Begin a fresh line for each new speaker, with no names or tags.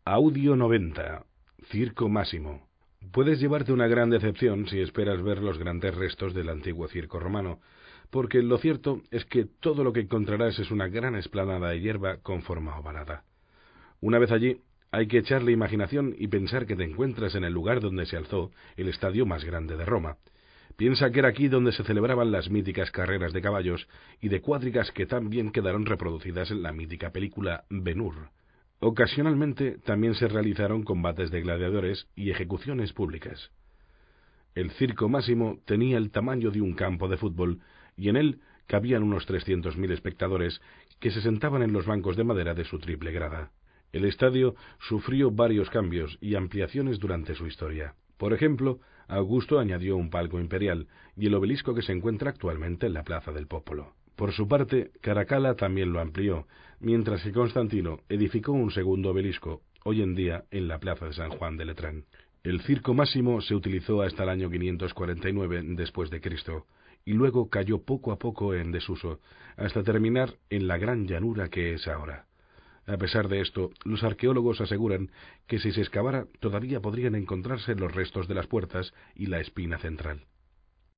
Audio 90. Circo Máximo. Puedes llevarte una gran decepción si esperas ver los grandes restos del antiguo circo romano, porque lo cierto es que todo lo que encontrarás es una gran explanada de hierba con forma ovalada. Una vez allí, hay que echarle imaginación y pensar que te encuentras en el lugar donde se alzó el estadio más grande de Roma. Piensa que era aquí donde se celebraban las míticas carreras de caballos y de cuadrigas que tan bien quedaron reproducidas en la mítica película Ben-Hur. Ocasionalmente también se realizaron combates de gladiadores y ejecuciones públicas. El Circo Máximo tenía el tamaño de un campo de fútbol y en él cabían unos 300.000 espectadores que se sentaban en los bancos de madera de su triple grada. El estadio sufrió varios cambios y ampliaciones durante su historia. Por ejemplo, Augusto añadió un palco imperial y el obelisco que se encuentra actualmente en la Plaza del Popolo. Por su parte, Caracalla también lo amplió, mientras que Constantino edificó un segundo obelisco, hoy en día en la Plaza de San Juan de Letrán. El Circo Máximo se utilizó hasta el año 549 después de Cristo, y luego cayó poco a poco en desuso, hasta terminar en la gran llanura que es ahora. A pesar de esto, los arqueólogos aseguran que si se excavara todavía podrían encontrarse los restos de las puertas y la espina central.